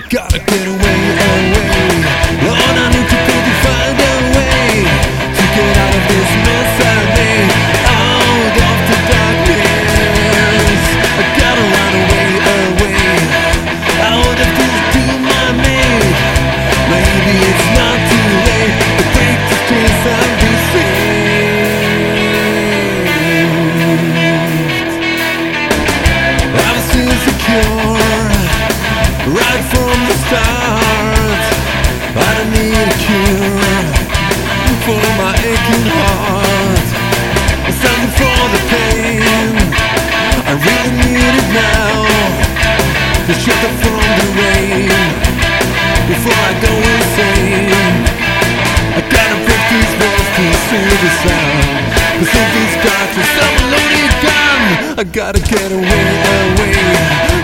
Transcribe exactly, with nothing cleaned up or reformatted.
gotta get away, away. Lord, I need to go to find a way to get out of this mess I made, out of the darkness. I gotta run away, away, out of this doom I made. Maybe it's not too late to break the chains and be saved. I'm still secure right from the start. I don't need a cure for my aching heart. Something for the pain I really need it now, to shelter from the rain before I go insane. I gotta break these walls to see the sound, cause in these dark there's some loaded gun. I gotta get away, away.